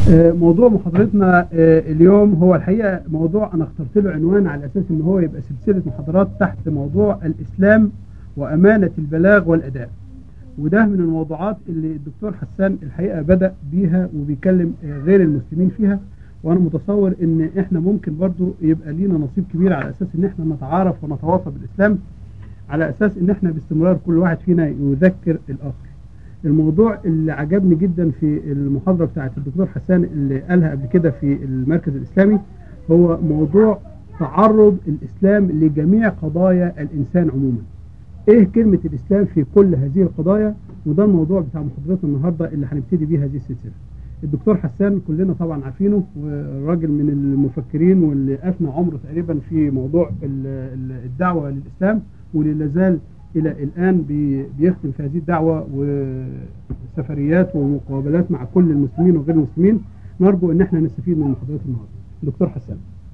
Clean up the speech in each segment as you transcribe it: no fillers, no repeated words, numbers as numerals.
موضوع محاضرتنا اليوم هو الحقيقة موضوع أنا اخترت له عنوان على أساس إن هو يبقى سلسلة محاضرات تحت موضوع الإسلام وأمانة البلاغ والأداء. وده من الموضوعات اللي الدكتور حسان الحقيقة بدأ بيها وبيكلم غير المسلمين فيها، وأنا متصور إن إحنا ممكن برضو يبقى لينا نصيب كبير على أساس إن إحنا نتعارف ونتواصل بالإسلام، على أساس إن إحنا باستمرار كل واحد فينا يذكر الآخر. الموضوع اللي عجبني جدا في المحاضرة بتاعت الدكتور حسان اللي قالها قبل كده في المركز الإسلامي هو موضوع تعرض الإسلام لجميع قضايا الإنسان عموما. إيه كلمة الإسلام في كل هذه القضايا؟ وده الموضوع بتاع محاضرتنا النهاردة اللي هنبتدي بيه هذه السلسلة. الدكتور حسان كلنا طبعا عارفينه، والراجل من المفكرين واللي أفنى عمره تقريبا في موضوع الدعوة للإسلام، واللي لازال إلى الآن بيختم في هذه الدعوة وسفريات ومقابلات مع كل المسلمين وغير المسلمين. نرجو أن احنا نستفيد من محاضرات النهارده. دكتور حسان.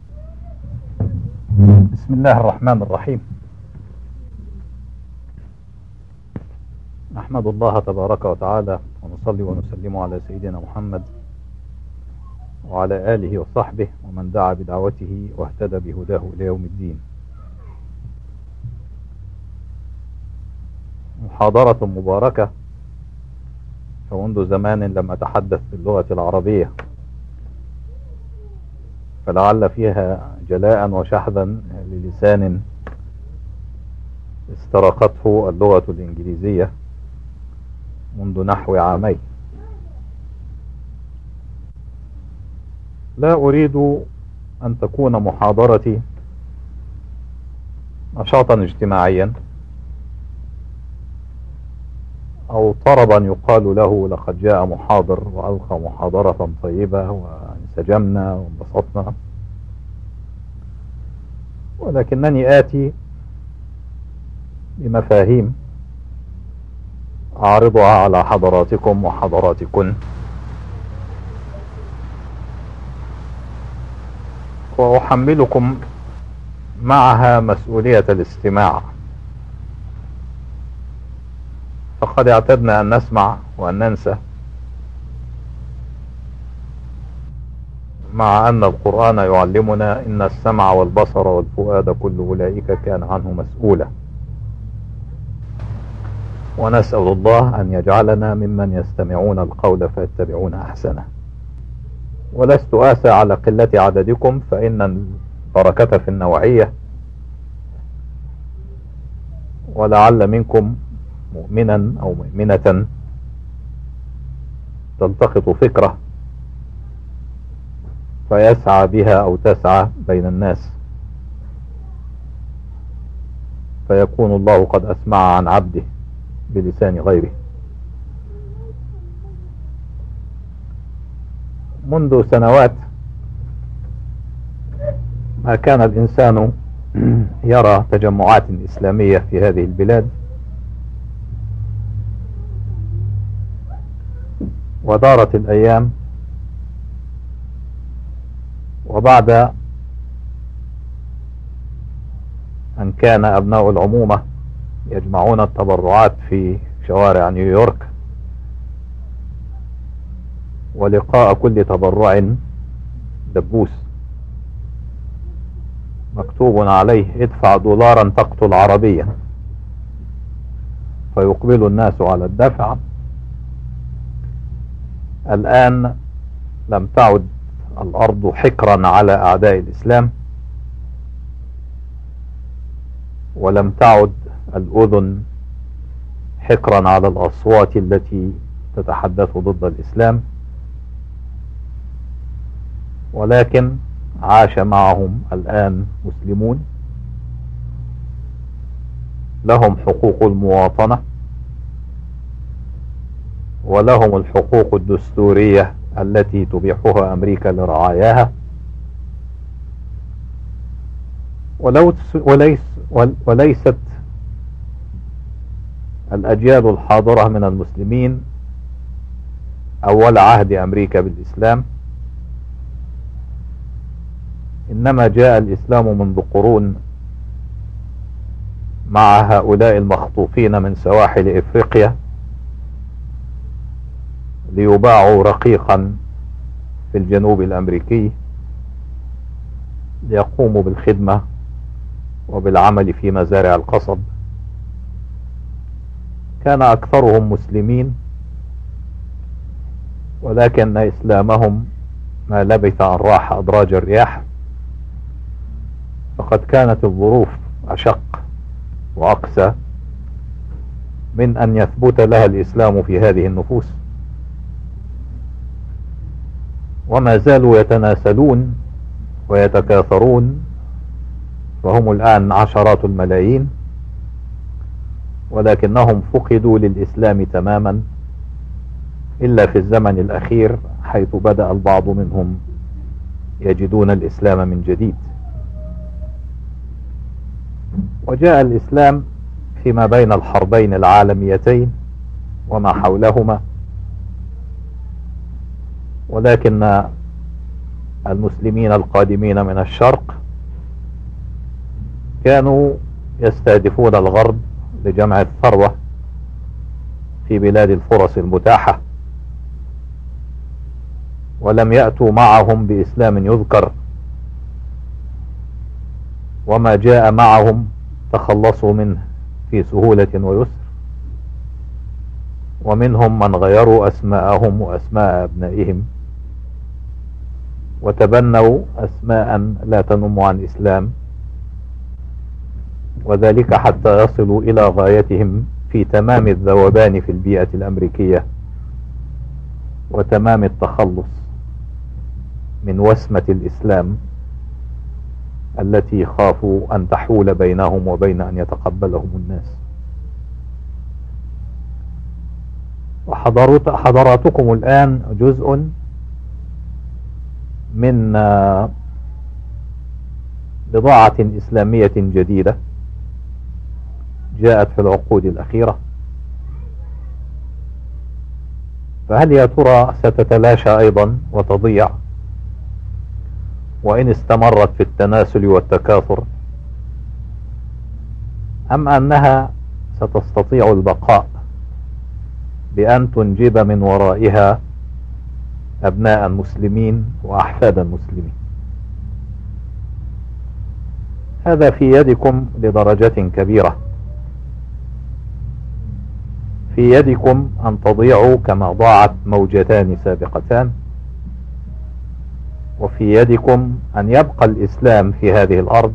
بسم الله الرحمن الرحيم. نحمد الله تبارك وتعالى ونصلي ونسلم على سيدنا محمد وعلى آله وصحبه ومن دعا بدعوته واهتدى بهداه إلى يوم الدين. محاضرة مباركة، فمنذ زمان لم أتحدث باللغة العربية، فلعل فيها جلاء وشحذا للسان استرقته اللغة الإنجليزية منذ نحو عامين. لا أريد أن تكون محاضرتي نشاطا اجتماعيا أو طربا يقال له لقد جاء محاضر وألقى محاضرة طيبة وانسجمنا وانبسطنا، ولكنني آتي بمفاهيم أعرضها على حضراتكم وحضراتكن، وأحملكم معها مسؤولية الاستماع. فقد اعتدنا أن نسمع وأن ننسى، مع أن القرآن يعلمنا إن السمع والبصر والفؤاد كل أولئك كان عنه مسؤولا. ونسأل الله أن يجعلنا ممن يستمعون القول فيتبعون أحسنه. ولست آسى على قلة عددكم، فإن البركة في النوعية، ولعل منكم مؤمنا أو مؤمنة تلتقط فكرة فيسعى بها أو تسعى بين الناس، فيكون الله قد أسمع عن عبده بلسان غيره. منذ سنوات ما كان الإنسان يرى تجمعات إسلامية في هذه البلاد، ودارت الأيام، وبعد أن كان أبناء العمومة يجمعون التبرعات في شوارع نيويورك، ولقاء كل تبرع دبوس مكتوب عليه ادفع دولارا تقتل عربيا، فيقبل الناس على الدفع. الآن لم تعد الأرض حكرا على أعداء الإسلام، ولم تعد الأذن حكرا على الأصوات التي تتحدث ضد الإسلام، ولكن عاش معهم الآن مسلمون لهم حقوق المواطنة، ولهم الحقوق الدستورية التي تبيحها أمريكا لرعاياها، وليست الأجيال الحاضرة من المسلمين أول عهد أمريكا بالإسلام، إنما جاء الإسلام منذ قرون مع هؤلاء المخطوفين من سواحل إفريقيا ليباعوا رقيقا في الجنوب الأمريكي ليقوموا بالخدمة وبالعمل في مزارع القصب. كان أكثرهم مسلمين، ولكن إسلامهم ما لبث أن راح أدراج الرياح، فقد كانت الظروف أشق وأقسى من أن يثبت لها الإسلام في هذه النفوس، وما زالوا يتناسلون ويتكاثرون، فهم الآن عشرات الملايين، ولكنهم فقدوا للإسلام تماما إلا في الزمن الأخير، حيث بدأ البعض منهم يجدون الإسلام من جديد. وجاء الإسلام فيما بين الحربين العالميتين وما حولهما، ولكن المسلمين القادمين من الشرق كانوا يستهدفون الغرب لجمع الثروة في بلاد الفرص المتاحة، ولم يأتوا معهم بإسلام يذكر، وما جاء معهم تخلصوا منه في سهولة ويسر، ومنهم من غيروا أسماءهم وأسماء أبنائهم وتبنوا أسماء لا تنم عن إسلام، وذلك حتى يصلوا إلى غايتهم في تمام الذوبان في البيئة الأمريكية وتمام التخلص من وسمة الإسلام التي خافوا أن تحول بينهم وبين أن يتقبلهم الناس. وحضراتكم الآن جزء من بضاعة إسلامية جديدة جاءت في العقود الأخيرة، فهل يا ترى ستتلاشى أيضا وتضيع وإن استمرت في التناسل والتكاثر، أم أنها ستستطيع البقاء بأن تنجب من ورائها أبناء مسلمين وأحفادا مسلمين؟ هذا في يدكم لدرجة كبيرة. في يدكم أن تضيعوا كما ضاعت موجتان سابقتان، وفي يدكم أن يبقى الإسلام في هذه الأرض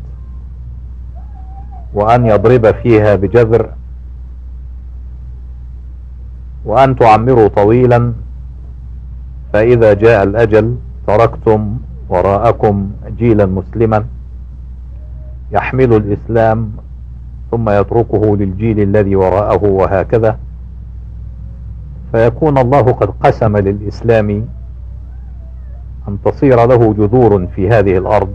وأن يضرب فيها بجذر، وأن تعمروا طويلا، فإذا جاء الأجل تركتم وراءكم جيلا مسلما يحمل الإسلام ثم يتركه للجيل الذي وراءه، وهكذا، فيكون الله قد قسم للإسلام أن تصير له جذور في هذه الأرض.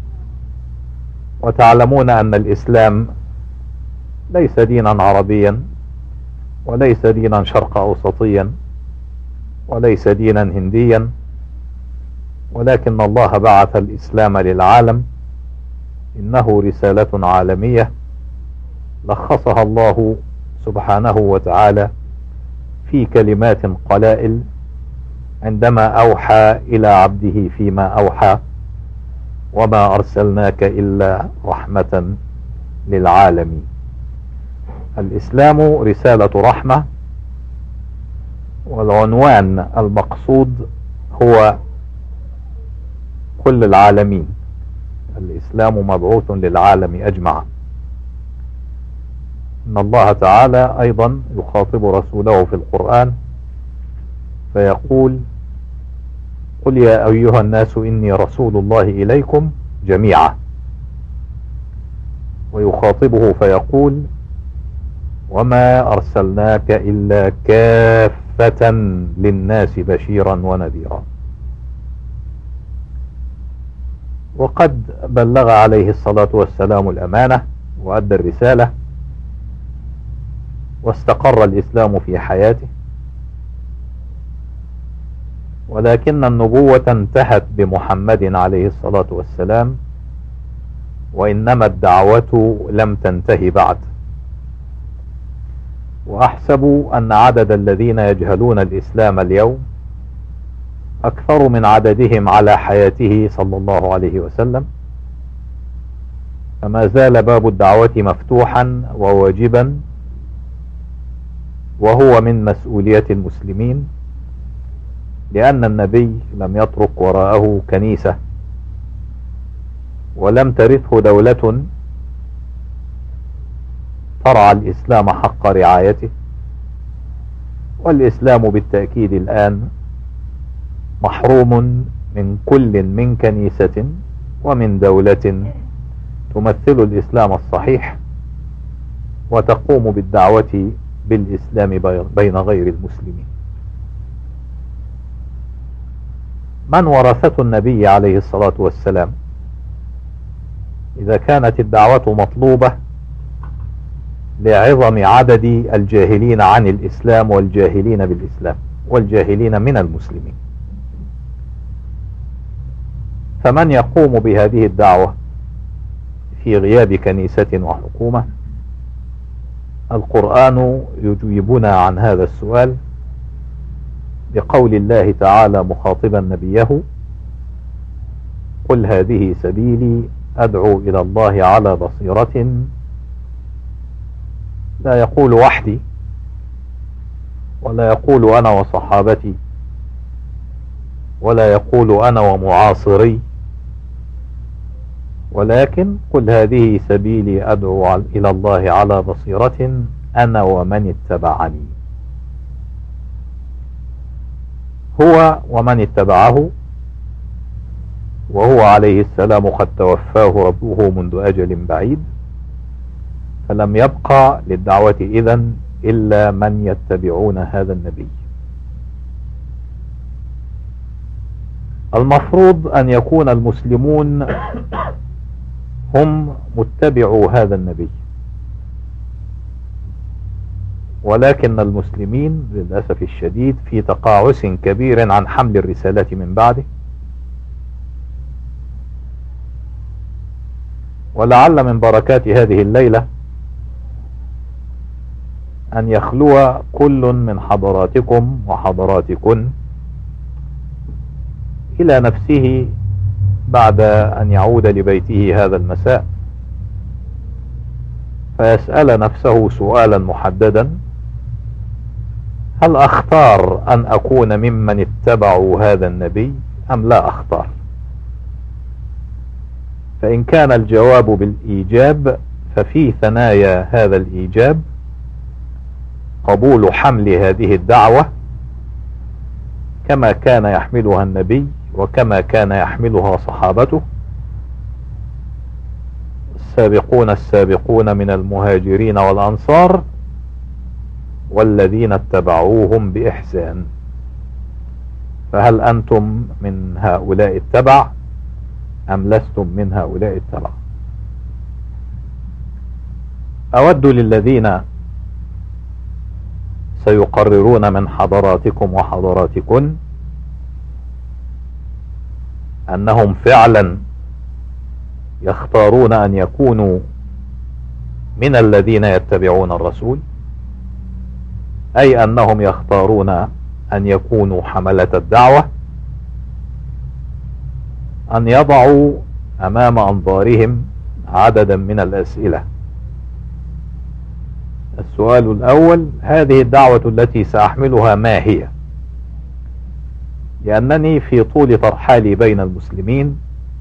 وتعلمون أن الإسلام ليس دينا عربيا، وليس دينا شرق أوسطيا، وليس دينا هنديا، ولكن الله بعث الإسلام للعالم. إنه رسالة عالمية لخصها الله سبحانه وتعالى في كلمات قلائل عندما أوحى إلى عبده فيما أوحى: وما أرسلناك إلا رحمة للعالمين. الإسلام رسالة رحمة، والعنوان المقصود هو كل العالمين. الإسلام مبعوث للعالم أجمع. إن الله تعالى أيضا يخاطب رسوله في القرآن فيقول: قل يا أيها الناس إني رسول الله إليكم جميعا. ويخاطبه فيقول: وما أرسلناك إلا كافة للناس بشيرا ونذيرا. وقد بلغ عليه الصلاة والسلام الأمانة وأدى الرسالة، واستقر الإسلام في حياته، ولكن النبوة انتهت بمحمد عليه الصلاة والسلام، وإنما الدعوة لم تنتهي بعد. وأحسب أن عدد الذين يجهلون الإسلام اليوم أكثر من عددهم على حياته صلى الله عليه وسلم، فما زال باب الدعوة مفتوحا وواجبا، وهو من مسؤولية المسلمين، لأن النبي لم يترك وراءه كنيسة، ولم ترثه دولة ترعى الإسلام حق رعايته. والإسلام بالتأكيد الآن محروم من كل من كنيسة ومن دولة تمثل الإسلام الصحيح وتقوم بالدعوة بالإسلام بين غير المسلمين. من ورثة النبي عليه الصلاة والسلام إذا كانت الدعوة مطلوبة لعظم عدد الجاهلين عن الإسلام والجاهلين بالإسلام والجاهلين من المسلمين، فمن يقوم بهذه الدعوة في غياب كنيسة وحكومة؟ القرآن يجيبنا عن هذا السؤال بقول الله تعالى مخاطبا نبيه: قل هذه سبيلي أدعو إلى الله على بصيرة. لا يقول وحدي، ولا يقول أنا وصحابتي، ولا يقول أنا ومعاصري، ولكن قل هذه سبيلي أدعو إلى الله على بصيرة أنا ومن اتبعني. هو ومن اتبعه، وهو عليه السلام قد توفاه ربه منذ أجل بعيد، فلم يبقى للدعوة إذن إلا من يتبعون هذا النبي. المفروض أن يكون المسلمون هم متبعو هذا النبي، ولكن المسلمين للأسف الشديد في تقاعس كبير عن حمل الرسالة من بعده. ولعل من بركات هذه الليلة أن يخلو كل من حضراتكم وحضراتكن إلى نفسه بعد أن يعود لبيته هذا المساء، فيسأل نفسه سؤالا محددا: هل أختار أن أكون ممن اتبعوا هذا النبي أم لا أختار؟ فإن كان الجواب بالإيجاب، ففي ثنايا هذا الإيجاب قبول حمل هذه الدعوة كما كان يحملها النبي وكما كان يحملها صحابته السابقون السابقون من المهاجرين والأنصار والذين اتبعوهم بإحسان. فهل أنتم من هؤلاء التبع أم لستم من هؤلاء التبع؟ أود للذين سيقررون من حضراتكم وحضراتكن أنهم فعلا يختارون أن يكونوا من الذين يتبعون الرسول، أي أنهم يختارون أن يكونوا حملة الدعوة، أن يضعوا أمام أنظارهم عددا من الأسئلة. السؤال الأول: هذه الدعوة التي سأحملها ما هي؟ لأنني في طول ترحالي بين المسلمين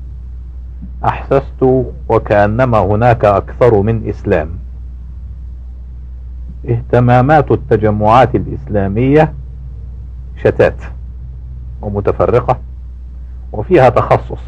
أحسست وكأنما هناك أكثر من إسلام. اهتمامات التجمعات الإسلامية شتات ومتفرقة وفيها تخصص.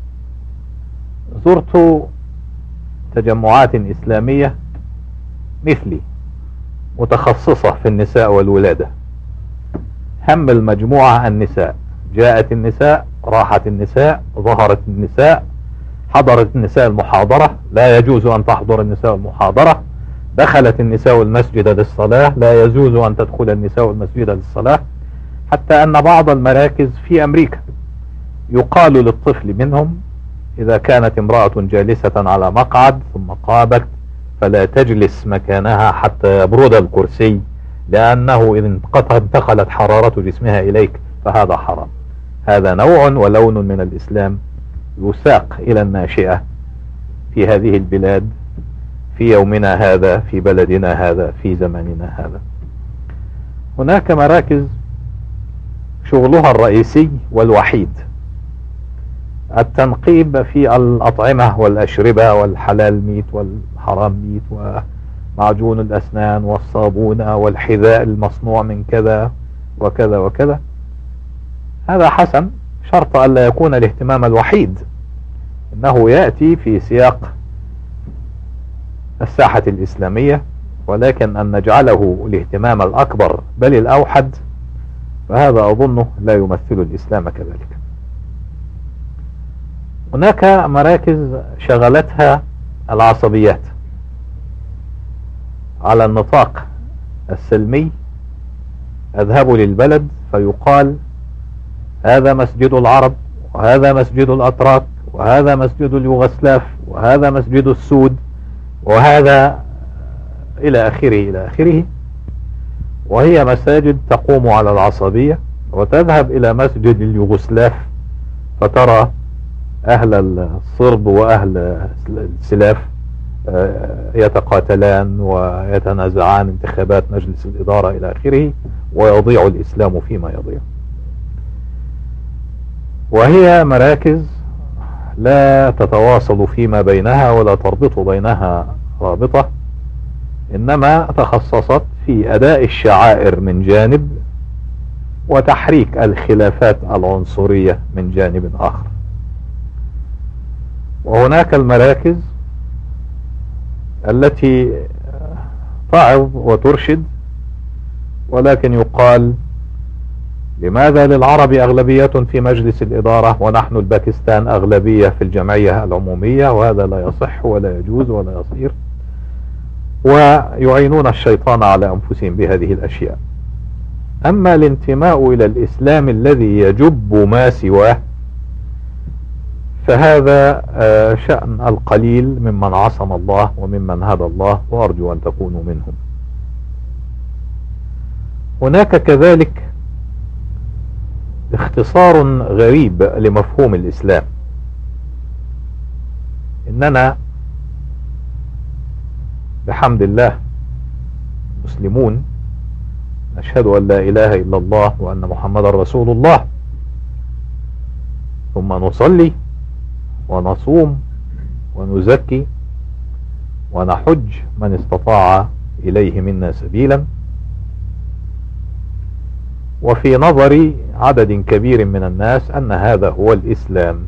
زرت تجمعات إسلامية مثلي متخصصة في النساء والولادة، هم المجموعة النساء، جاءت النساء، راحت النساء، ظهرت النساء، حضرت النساء المحاضرة، لا يجوز أن تحضر النساء المحاضرة، دخلت النساء المسجد للصلاة، لا يجوز أن تدخل النساء المسجد للصلاة، حتى أن بعض المراكز في أمريكا يقال للطفل منهم إذا كانت امرأة جالسة على مقعد ثم قامت فلا تجلس مكانها حتى يبرد الكرسي، لأنه إذا انتقلت حرارة جسمها إليك فهذا حرام. هذا نوع ولون من الإسلام يساق إلى الناشئة في هذه البلاد في يومنا هذا، في بلدنا هذا، في زماننا هذا. هناك مراكز شغلها الرئيسي والوحيد التنقيب في الأطعمة والأشربة والحلال ميت والحرام ميت ومعجون الأسنان والصابون والحذاء المصنوع من كذا وكذا وكذا. هذا حسن، شرط أن لا يكون الاهتمام الوحيد، إنه يأتي في سياق الساحة الإسلامية، ولكن أن نجعله الاهتمام الأكبر بل الأوحد فهذا أظنه لا يمثل الإسلام كذلك. هناك مراكز شغلتها العصبيات على النطاق السلمي، اذهبوا للبلد فيقال هذا مسجد العرب، وهذا مسجد الأتراك، وهذا مسجد اليوغسلاف، وهذا مسجد السود، وهذا إلى آخره إلى آخره، وهي مساجد تقوم على العصبية. وتذهب إلى مسجد اليوغسلاف فترى أهل الصرب وأهل السلاف يتقاتلان ويتنازعان انتخابات مجلس الإدارة إلى آخره، ويضيع الإسلام فيما يضيع. وهي مراكز لا تتواصل فيما بينها ولا تربط بينها رابطة، إنما تخصصت في أداء الشعائر من جانب وتحريك الخلافات العنصرية من جانب آخر. وهناك المراكز التي تعظ وترشد، ولكن يقال لماذا للعرب أغلبية في مجلس الإدارة ونحن الباكستان أغلبية في الجمعية العمومية، وهذا لا يصح ولا يجوز ولا يصير، ويعينون الشيطان على أنفسهم بهذه الأشياء. أما الانتماء إلى الإسلام الذي يجب ما سواه فهذا شأن القليل ممن عصم الله وممن هدى الله، وأرجو أن تكونوا منهم. هناك كذلك اختصار غريب لمفهوم الإسلام، إننا بحمد الله مسلمون نشهد أن لا إله إلا الله وأن محمد رسول الله، ثم نصلي ونصوم ونزكي ونحج من استطاع إليه منا سبيلا. وفي نظر عدد كبير من الناس أن هذا هو الإسلام،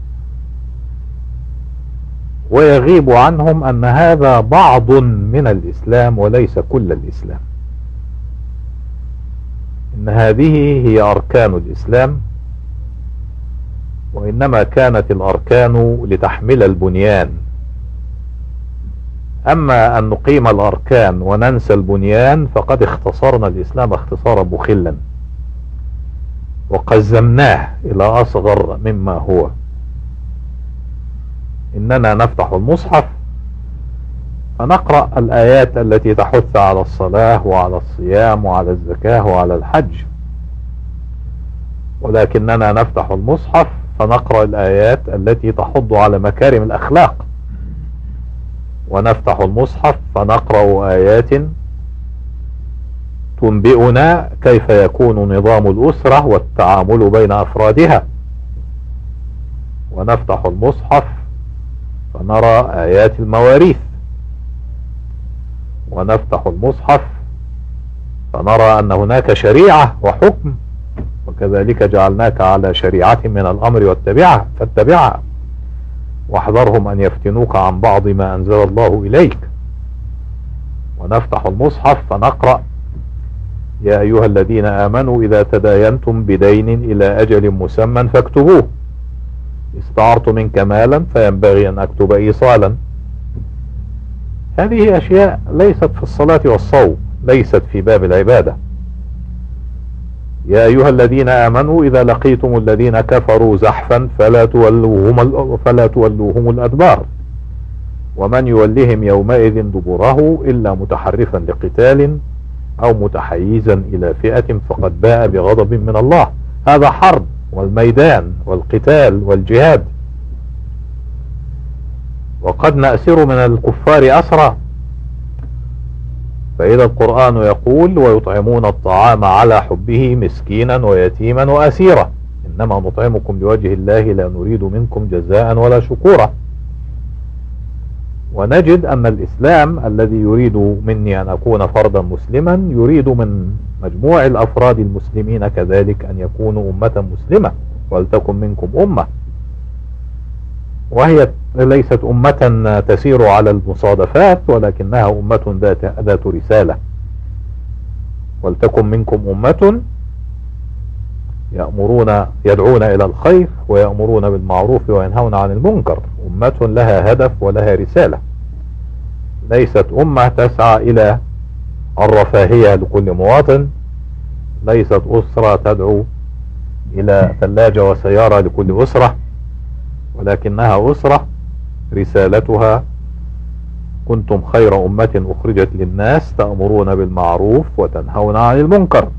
ويغيب عنهم أن هذا بعض من الإسلام وليس كل الإسلام، إن هذه هي أركان الإسلام، وإنما كانت الأركان لتحمل البنيان. أما أن نقيم الأركان وننسى البنيان فقد اختصرنا الإسلام اختصارا مخلا، وقزمناه إلى أصغر مما هو. إننا نفتح المصحف فنقرأ الآيات التي تحث على الصلاة وعلى الصيام وعلى الزكاة وعلى الحج، ولكننا نفتح المصحف فنقرأ الآيات التي تحض على مكارم الأخلاق، ونفتح المصحف فنقرأ آيات تنبئنا كيف يكون نظام الأسرة والتعامل بين أفرادها، ونفتح المصحف فنرى آيات المواريث، ونفتح المصحف فنرى أن هناك شريعة وحكم، وكذلك جعلناك على شريعة من الأمر فاتبعها، واحذرهم أن يفتنوك عن بعض ما أنزل الله إليك. ونفتح المصحف فنقرأ يا أيها الذين آمنوا إذا تداينتم بدين إلى أجل مسمى فاكتبوه، استعرت منك مالا فينبغي أن أكتب إيصالا. هذه أشياء ليست في الصلاة والصوم، ليست في باب العبادة. يا أيها الذين آمنوا إذا لقيتم الذين كفروا زحفا فلا تولوهم الأدبار، ومن يولهم يومئذ دبره إلا متحرفا لقتال أو متحيزا إلى فئة فقد باء بغضب من الله. هذا حرب والميدان والقتال والجهاد. وقد نأسر من الكفار أسرى، فإذا القرآن يقول ويطعمون الطعام على حبه مسكينا ويتيما وأسيرا إنما نطعمكم لوجه الله لا نريد منكم جزاء ولا شكورا. ونجد أن الإسلام الذي يريد مني أن أكون فردا مسلما يريد من مجموع الأفراد المسلمين كذلك أن يكونوا أمة مسلمة، ولتكن منكم أمة، وهي ليست أمة تسير على المصادفات ولكنها أمة ذات رسالة. ولتكن منكم أمة يدعون إلى الخير ويأمرون بالمعروف وينهون عن المنكر، أمة لها هدف ولها رسالة، ليست أمة تسعى إلى الرفاهية لكل مواطن، ليست أسرة تدعو إلى ثلاجة وسيارة لكل أسرة، ولكنها أسرة رسالتها كنتم خير أمة أخرجت للناس تأمرون بالمعروف وتنهون عن المنكر.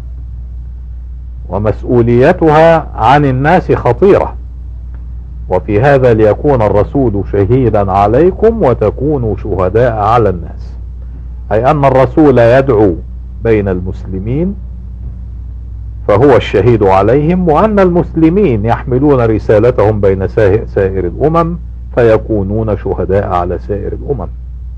ومسؤوليتها عن الناس خطيرة، وفي هذا ليكون الرسول شهيدا عليكم وتكونوا شهداء على الناس، أي أن الرسول يدعو بين المسلمين فهو الشهيد عليهم، وأن المسلمين يحملون رسالتهم بين سائر الأمم فيكونون شهداء على سائر الأمم.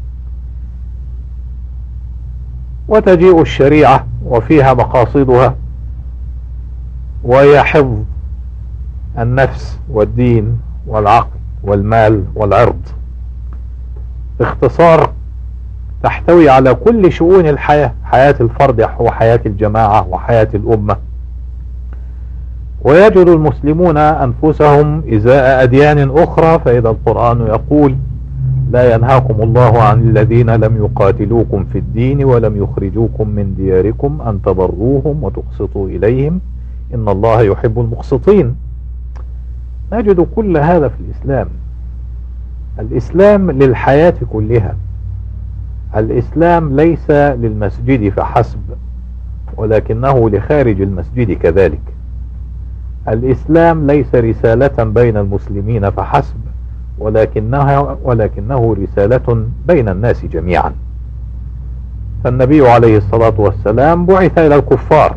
وتجيء الشريعة وفيها مقاصدها، وهي حفظ النفس والدين والعقل والمال والعرض، باختصار تحتوي على كل شؤون الحياة، حياة الفرد وحياة الجماعة وحياة الأمة. ويجد المسلمون أنفسهم إزاء أديان أخرى، فإذا القرآن يقول لا ينهاكم الله عن الذين لم يقاتلوكم في الدين ولم يخرجوكم من دياركم أن تبروهم وتقسطوا إليهم إن الله يحب المقسطين. نجد كل هذا في الإسلام. الإسلام للحياة كلها. الإسلام ليس للمسجد فحسب ولكنه لخارج المسجد كذلك. الإسلام ليس رسالة بين المسلمين فحسب ولكنه رسالة بين الناس جميعا. فالنبي عليه الصلاة والسلام بعث إلى الكفار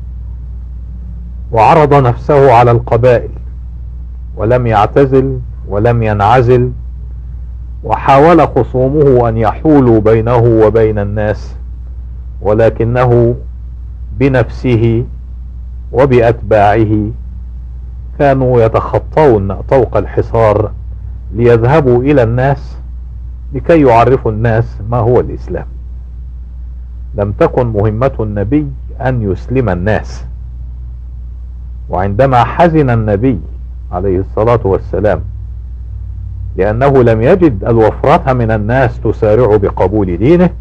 وعرض نفسه على القبائل ولم يعتزل ولم ينعزل، وحاول خصومه أن يحولوا بينه وبين الناس، ولكنه بنفسه وبأتباعه كانوا يتخطون طوق الحصار ليذهبوا إلى الناس لكي يعرفوا الناس ما هو الإسلام. لم تكن مهمة النبي أن يسلم الناس. وعندما حزن النبي عليه الصلاة والسلام لأنه لم يجد الوفرة من الناس تسارع بقبول دينه،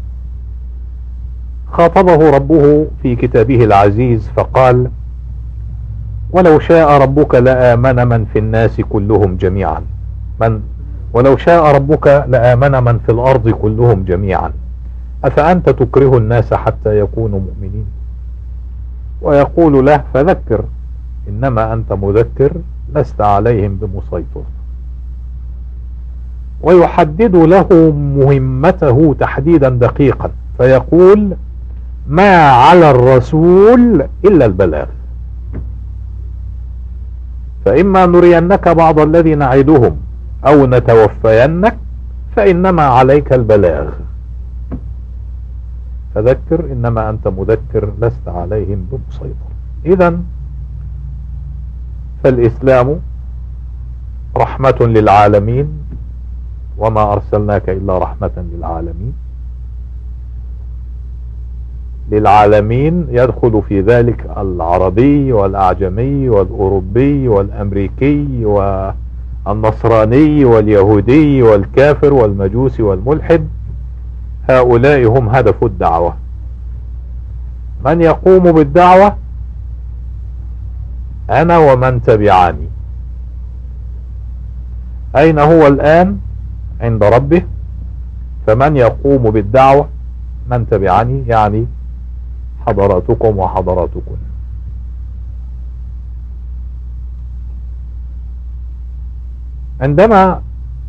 خاطبه ربه في كتابه العزيز فقال ولو شاء ربك لآمن من في الناس كلهم جميعا ولو شاء ربك لآمن من في الأرض كلهم جميعا أفأنت تكره الناس حتى يكونوا مؤمنين. ويقول له فذكر إنما أنت مذكر لست عليهم بمسيطر. ويحدد له مهمته تحديدا دقيقا فيقول ما على الرسول إلا البلاغ، فإما نرينك بعض الذي نعدهم أو نتوفينك فإنما عليك البلاغ، فذكر إنما أنت مذكر لست عليهم بمسيطر. إذن فالإسلام رحمة للعالمين وما أرسلناك إلا رحمة للعالمين يدخل في ذلك العربي والأعجمي والأوروبي والأمريكي والنصراني واليهودي والكافر والمجوسي والملحد. هؤلاء هم هدف الدعوة. من يقوم بالدعوة أنا ومن تبعني. أين هو الآن؟ عند ربه. فمن يقوم بالدعوة من تبعني يعني حضراتكم وحضراتكم. عندما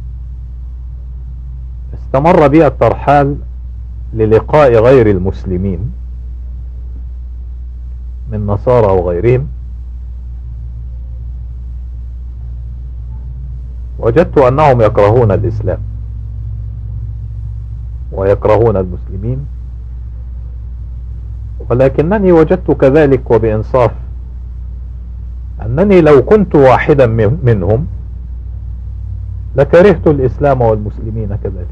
استمر بي الترحال للقاء غير المسلمين من نصارى وغيرهم، وجدت أنهم يكرهون الإسلام ويكرهون المسلمين، ولكنني وجدت كذلك وبإنصاف أنني لو كنت واحدا منهم لكرهت الإسلام والمسلمين كذلك.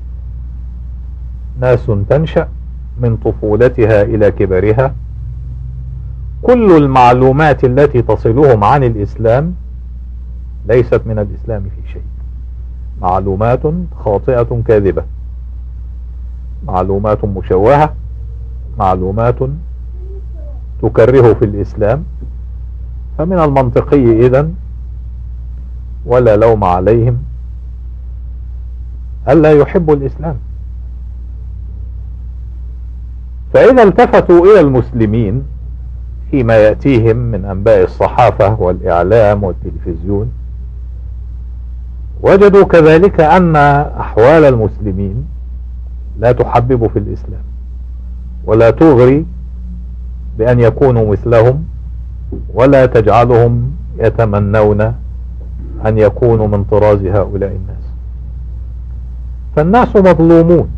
ناس تنشأ من طفولتها إلى كبرها كل المعلومات التي تصلهم عن الإسلام ليست من الإسلام في شيء، معلومات خاطئة كاذبة، معلومات مشوهة، معلومات تكره في الإسلام. فمن المنطقي إذن ولا لوم عليهم ألا يحبوا الإسلام. فإذا التفتوا إلى المسلمين فيما يأتيهم من أنباء الصحافة والإعلام والتلفزيون وجدوا كذلك أن أحوال المسلمين لا تحبب في الإسلام ولا تغري بأن يكونوا مثلهم ولا تجعلهم يتمنون أن يكونوا من طراز هؤلاء الناس. فالناس مظلومون،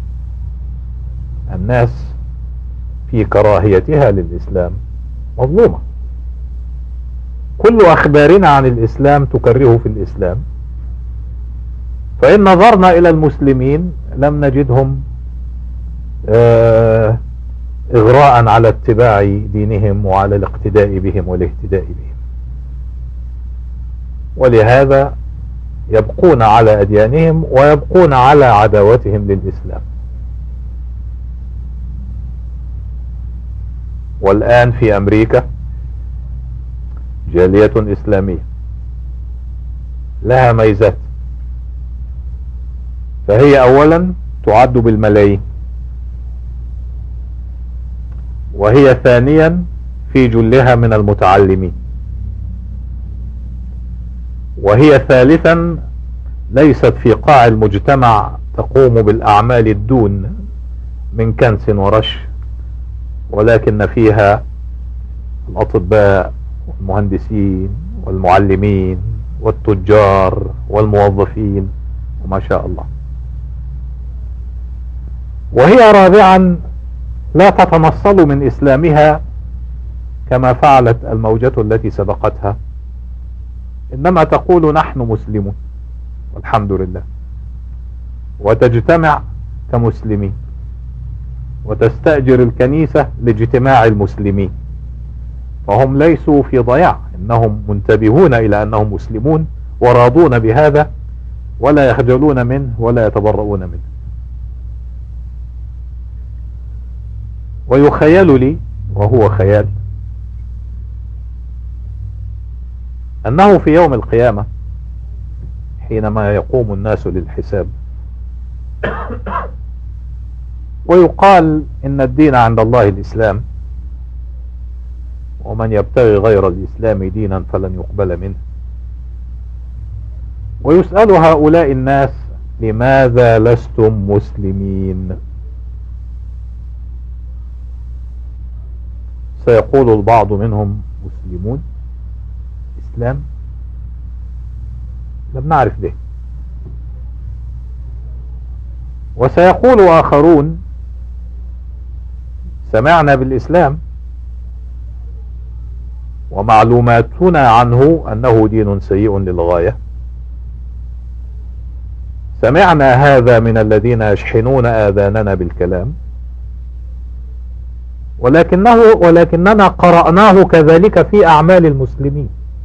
الناس في كراهيتها للإسلام مظلومة. كل أخبارنا عن الإسلام تكره في الإسلام، فإن نظرنا إلى المسلمين لم نجدهم إغراء على اتباع دينهم وعلى الاقتداء بهم والاهتداء بهم، ولهذا يبقون على أديانهم ويبقون على عداوتهم للإسلام. والآن في أمريكا جالية إسلامية لها ميزات، فهي أولا تعد بالملايين، وهي ثانيا في جلها من المتعلمين، وهي ثالثا ليست في قاع المجتمع تقوم بالأعمال الدون من كنس ورش، ولكن فيها الأطباء والمهندسين والمعلمين والتجار والموظفين وما شاء الله. وهي رابعا لا تتنصل من إسلامها كما فعلت الموجة التي سبقتها، إنما تقول نحن مسلمون والحمد لله، وتجتمع كمسلمين وتستأجر الكنيسة لاجتماع المسلمين، فهم ليسوا في ضياع، إنهم منتبهون إلى أنهم مسلمون وراضون بهذا ولا يخجلون منه ولا يتبرؤون منه. ويخيل لي، وهو خيال، أنه في يوم القيامة حينما يقوم الناس للحساب ويقال إن الدين عند الله الإسلام ومن يبتغي غير الإسلام دينا فلن يقبل منه، ويسأل هؤلاء الناس لماذا لستم مسلمين؟ سيقول البعض منهم مسلمون إسلام لم نعرف به، وسيقول آخرون سمعنا بالإسلام ومعلوماتنا عنه أنه دين سيء للغاية، سمعنا هذا من الذين يشحنون آذاننا بالكلام، ولكننا قرأناه كذلك في أعمال المسلمين.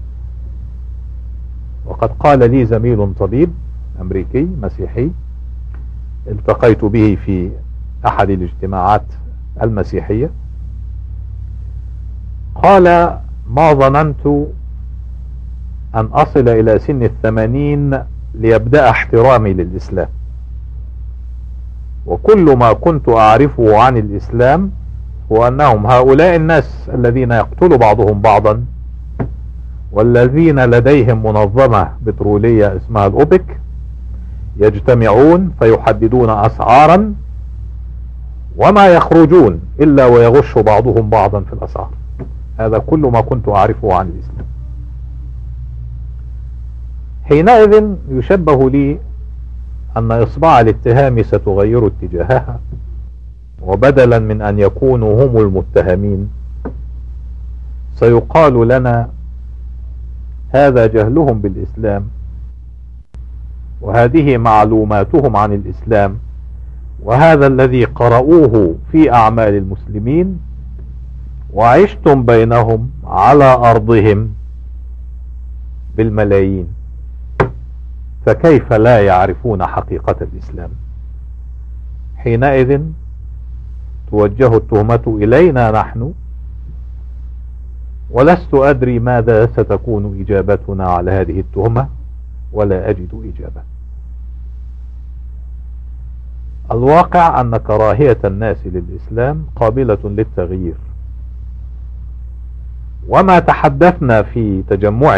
وقد قال لي زميل طبيب أمريكي مسيحي التقيت به في أحد الاجتماعات المسيحية، قال ما ظننت أن أصل إلى سن 80 ليبدأ احترامي للإسلام، وكل ما كنت أعرفه عن الإسلام هو أنهم هؤلاء الناس الذين يقتل بعضهم بعضا والذين لديهم منظمة بترولية اسمها الأوبك يجتمعون فيحددون أسعارا، وما يخرجون إلا ويغش بعضهم بعضا في الأسعار. هذا كل ما كنت أعرفه عن الإسلام. حينئذ يشبه لي أن إصبع الاتهام ستغير اتجاهها، وبدلا من أن يكونوا هم المتهمين سيقال لنا هذا جهلهم بالإسلام، وهذه معلوماتهم عن الإسلام، وهذا الذي قرأوه في أعمال المسلمين، وعشتم بينهم على أرضهم بالملايين، فكيف لا يعرفون حقيقة الإسلام؟ حينئذ توجه التهمة إلينا نحن، ولست أدري ماذا ستكون إجابتنا على هذه التهمة، ولا أجد إجابة. الواقع أن كراهية الناس للإسلام قابلة للتغيير، وما تحدثنا في تجمع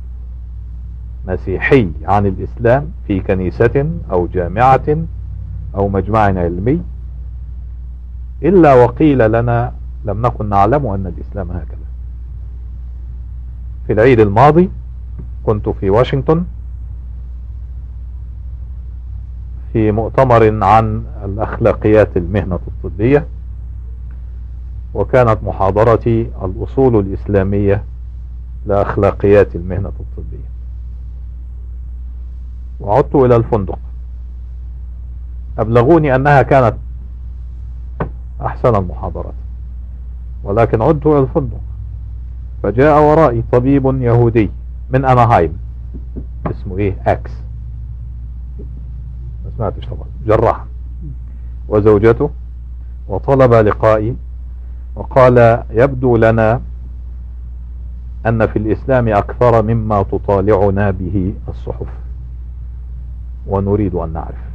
مسيحي عن الإسلام في كنيسة أو جامعة أو مجمع علمي إلا وقيل لنا لم نكن نعلم أن الإسلام هكذا. في العيد الماضي كنت في واشنطن في مؤتمر عن الأخلاقيات المهنة الطبية، وكانت محاضرتي الأصول الإسلامية لأخلاقيات المهنة الطبية. وعدت إلى الفندق، أبلغوني أنها كانت أحسن المحاضرات، ولكن عدت إلى الفندق فجاء ورائي طبيب يهودي من أناهايم اسمه أكس، ما سمعتش طبعا، جراح، وزوجته، وطلب لقائي وقال يبدو لنا أن في الإسلام أكثر مما تطالعنا به الصحف، ونريد أن نعرف.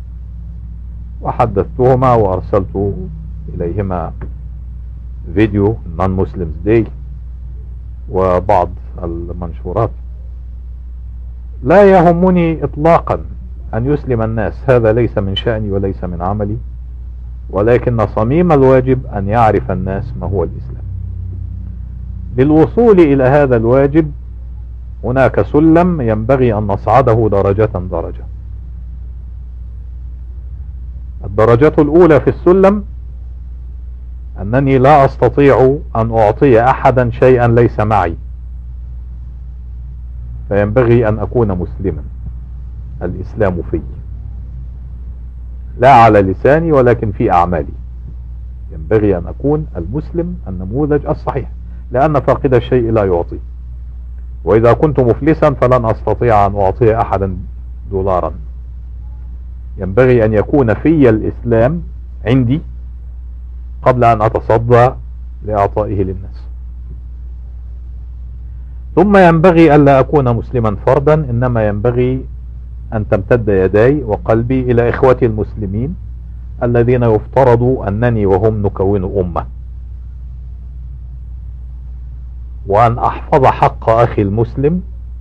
وحدثتهما وأرسلت إليهما فيديو Non-Muslims Day وبعض المنشورات. لا يهمني إطلاقا أن يسلم الناس، هذا ليس من شأني وليس من عملي، ولكن صميم الواجب أن يعرف الناس ما هو الإسلام. للوصول إلى هذا الواجب هناك سلم ينبغي أن نصعده درجة درجة. الدرجة الأولى في السلم أنني لا أستطيع أن أعطي أحدا شيئا ليس معي، فينبغي أن أكون مسلما، الإسلام في، لا على لساني ولكن في أعمالي. ينبغي أن أكون المسلم النموذج الصحيح، لأن فاقد الشيء لا يعطي، وإذا كنت مفلسا فلن أستطيع أن أعطي أحدا دولارا. ينبغي أن يكون في الإسلام عندي قبل أن أتصدى لإعطائه للناس. ثم ينبغي ألا أكون مسلما فردا، إنما ينبغي أن تمتد يداي وقلبي إلى إخوتي المسلمين الذين يفترض أنني وهم نكون أمة، وأن أحفظ حق أخي المسلم،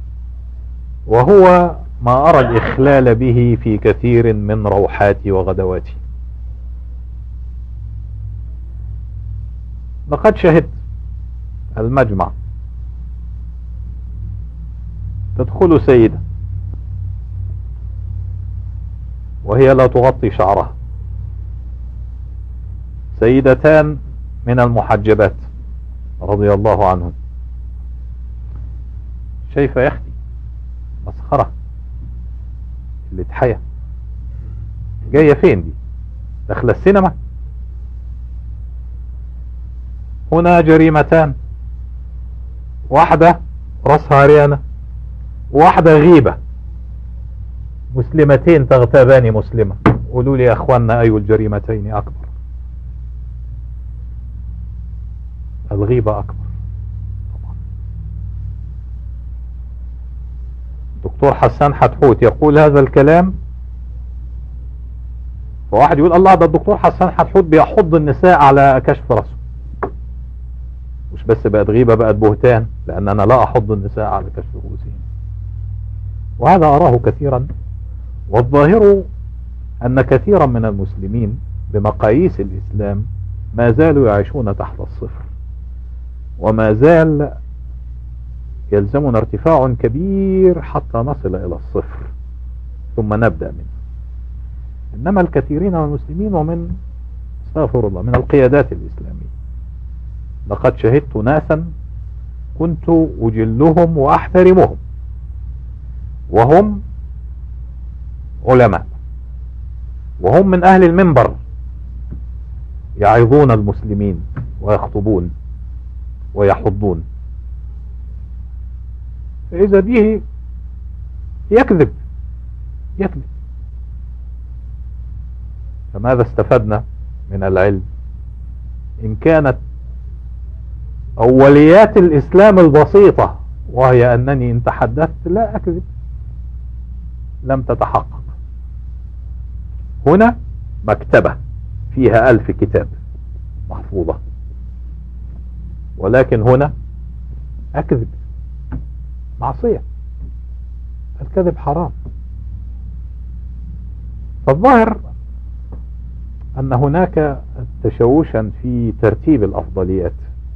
وهو ما أرى الإخلال به في كثير من روحاتي وغدواتي. لقد شهدت المجمع تدخل سيدة وهي لا تغطي شعرها، سيدتان من المحجبات رضي الله عنهم. شايفة يا أختي مسخرة اللي تحيا جاية فين دي؟ داخلة السينما؟ هنا جريمتان، واحدة رأسها عريانة، واحدة غيبة، مسلمتين تغتابان مسلمة. قولوا لي يا أخواننا أي الجريمتين أكبر؟ الغيبة أكبر طبعا. دكتور حسان حتحوت يقول هذا الكلام، فواحد يقول الله ده الدكتور حسان حتحوت بيحض النساء على كشف رأسه. مش بس بقت غيبة، بقت بهتان. لأننا لا أحض النساء على كشف رؤوسهم، وهذا أراه كثيرا. والظاهر أن كثيرا من المسلمين بمقاييس الإسلام ما زالوا يعيشون تحت الصفر، وما زال يلزمنا ارتفاع كبير حتى نصل إلى الصفر ثم نبدأ منه. إنما الكثيرين من المسلمين ومن استغفر الله من القيادات الإسلامية، لقد شهدت ناسا كنت أجلهم وأحترمهم وهم علماء وهم من أهل المنبر يعظون المسلمين ويخطبون ويحضون، فإذا به يكذب. فماذا استفدنا من العلم إن كانت أوليات الإسلام البسيطة، وهي أنني إن تحدثت لا أكذب، لم تتحقق. هنا مكتبة فيها 1000 كتاب محفوظة، ولكن هنا أكذب، معصية، الكذب حرام. فالظاهر أن هناك تشوشا في ترتيب الأفضليات.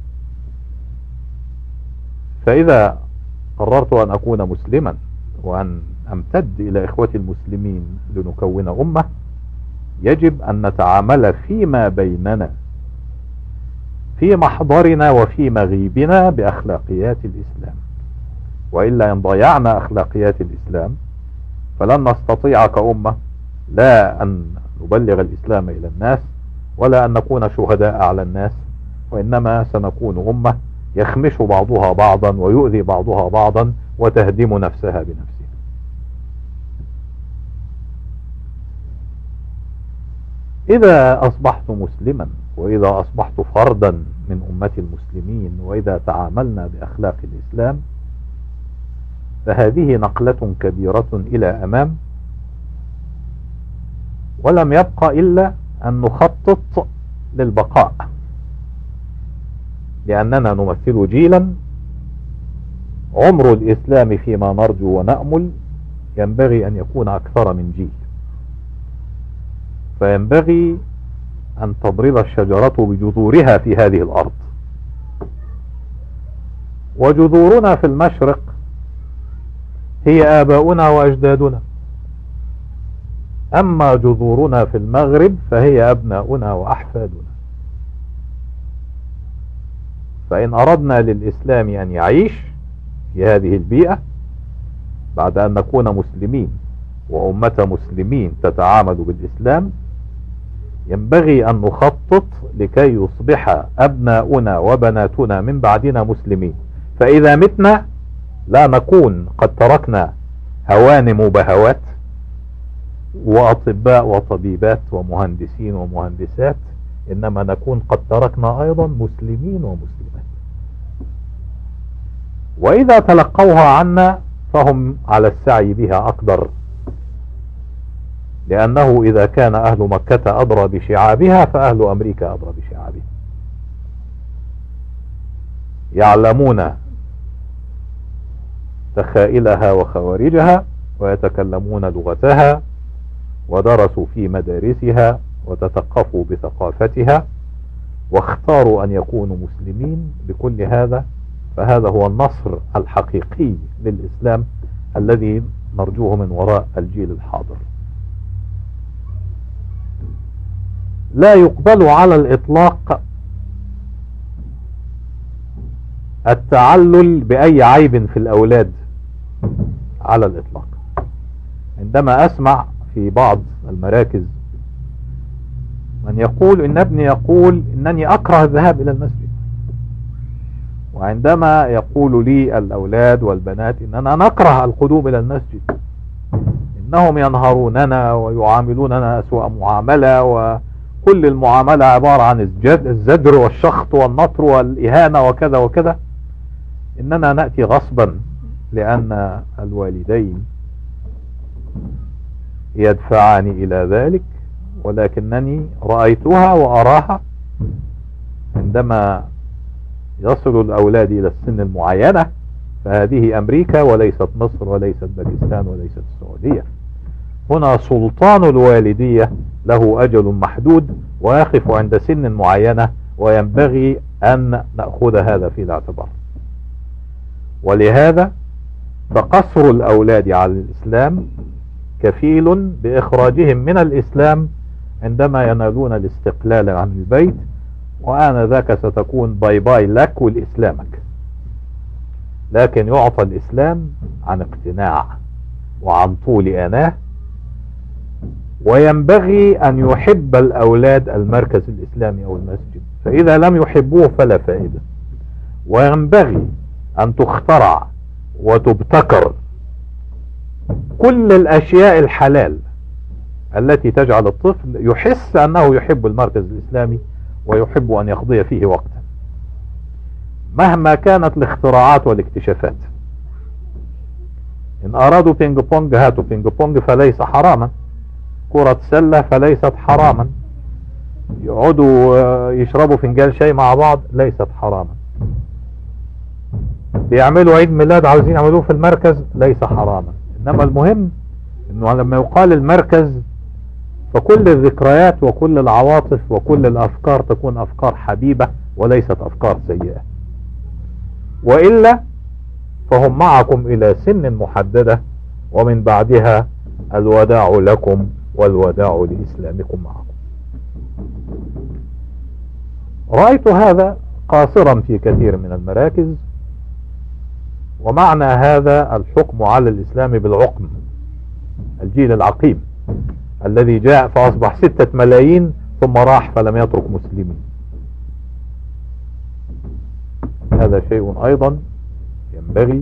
فإذا قررت أن أكون مسلما وأن أمتد إلى إخوتي المسلمين لنكون أمة، يجب أن نتعامل فيما بيننا في محضرنا وفي مغيبنا بأخلاقيات الإسلام، وإلا إن ضيعنا أخلاقيات الإسلام فلن نستطيع كأمة لا أن نبلغ الإسلام إلى الناس ولا أن نكون شهداء على الناس، وإنما سنكون أمة يخمش بعضها بعضا ويؤذي بعضها بعضا وتهدم نفسها بنفسها. إذا أصبحت مسلما وإذا أصبحت فردا من أمة المسلمين وإذا تعاملنا بأخلاق الإسلام فهذه نقلة كبيرة إلى أمام، ولم يبقى إلا أن نخطط للبقاء، لأننا نمثل جيلا عمر الإسلام فيما نرجو ونأمل ينبغي أن يكون أكثر من جيل، فينبغي أن تضرب الشجرة بجذورها في هذه الأرض. وجذورنا في المشرق هي آباؤنا وأجدادنا، أما جذورنا في المغرب فهي أبناؤنا وأحفادنا. فإن أردنا للإسلام أن يعيش في هذه البيئة بعد أن نكون مسلمين وأمة مسلمين تتعامل بالإسلام، ينبغي أن نخطط لكي يصبح أبناؤنا وبناتنا من بعدنا مسلمين، فإذا متنا لا نكون قد تركنا هوانم وبهوات وأطباء وطبيبات ومهندسين ومهندسات، إنما نكون قد تركنا أيضا مسلمين ومسلمات. وإذا تلقوها عنا فهم على السعي بها أقدر، لأنه إذا كان أهل مكة أدرى بشعابها فأهل أمريكا أدرى بشعابها، يعلمون تخائلها وخوارجها ويتكلمون لغتها ودرسوا في مدارسها وتثقفوا بثقافتها واختاروا أن يكونوا مسلمين. بكل هذا فهذا هو النصر الحقيقي للإسلام الذي نرجوه من وراء الجيل الحاضر. لا يقبل على الإطلاق التعلل بأي عيب في الأولاد على الإطلاق. عندما أسمع في بعض المراكز من يقول إن ابني يقول إنني أكره الذهاب إلى المسجد، وعندما يقول لي الأولاد والبنات إننا نكره القدوم إلى المسجد، إنهم ينهروننا ويعاملوننا أسوأ معاملة، وكل المعاملة عبارة عن الزجر والشخط والنطر والإهانة وكذا وكذا، إننا نأتي غصبا لأن الوالدين يدفعان إلى ذلك، ولكنني رأيتها وأراها عندما يصل الأولاد إلى السن المعينة فهذه أمريكا وليست مصر وليست باكستان وليست السعودية. هنا سلطان الوالدية له أجل محدود ويقف عند سن معينة، وينبغي أن نأخذ هذا في الاعتبار. ولهذا فقصر الأولاد على الإسلام كفيل بإخراجهم من الإسلام عندما ينالون الاستقلال عن البيت، وآنذاك ستكون باي باي لك ولإسلامك. لكن يعطى الإسلام عن اقتناع وعن طول آناه، وينبغي أن يحب الأولاد المركز الإسلامي أو المسجد، فإذا لم يحبوه فلا فائدة. وينبغي أن تخترع وتبتكر كل الأشياء الحلال التي تجعل الطفل يحس أنه يحب المركز الإسلامي ويحب أن يقضي فيه وقتا، مهما كانت الاختراعات والاكتشافات. إن أرادوا بينج بونج هاتوا بينج بونج فليس حراما، كرة سلة فليست حراما، يقعدوا يشربوا فنجان شاي مع بعض ليست حراما، بيعملوا عيد ميلاد عاوزين يعملوه في المركز ليس حراما. إنما المهم إنه لما يقال المركز فكل الذكريات وكل العواطف وكل الأفكار تكون أفكار حبيبة وليست أفكار سيئة، وإلا فهم معكم إلى سن محددة، ومن بعدها الوداع لكم والوداع لإسلامكم معكم. رأيت هذا قاصرا في كثير من المراكز، ومعنى هذا الحكم على الإسلام بالعقم، الجيل العقيم الذي جاء فأصبح 6 ملايين ثم راح فلم يترك مسلمين. هذا شيء أيضا ينبغي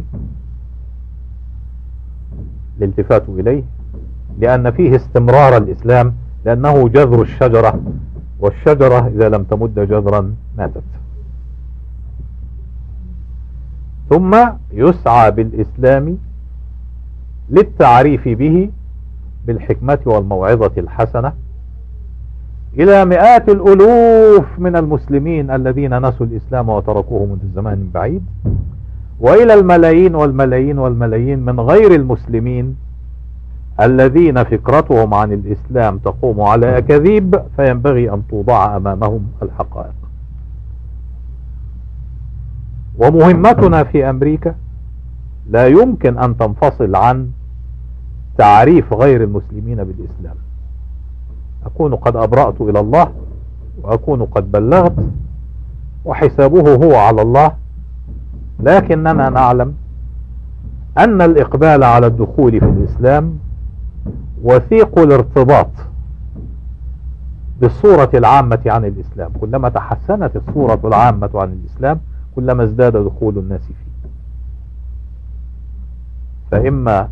الالتفات إليه، لأن فيه استمرار الإسلام، لأنه جذر الشجرة، والشجرة إذا لم تمد جذرا ماتت. ثم يسعى بالإسلام للتعريف به بالحكمة والموعظة الحسنة إلى مئات الألوف من المسلمين الذين نسوا الإسلام وتركوه منذ زمان بعيد، وإلى الملايين والملايين والملايين من غير المسلمين الذين فكرتهم عن الإسلام تقوم على أكاذيب، فينبغي أن توضع أمامهم الحقائق. ومهمتنا في أمريكا لا يمكن أن تنفصل عن تعريف غير المسلمين بالإسلام. أكون قد أبرأت إلى الله، وأكون قد بلغت، وحسابه هو على الله، لكننا نعلم أن الإقبال على الدخول في الإسلام وثيق الارتباط بالصورة العامة عن الإسلام. كلما تحسنت الصورة العامة عن الإسلام كلما ازداد دخول الناس فيه. فإما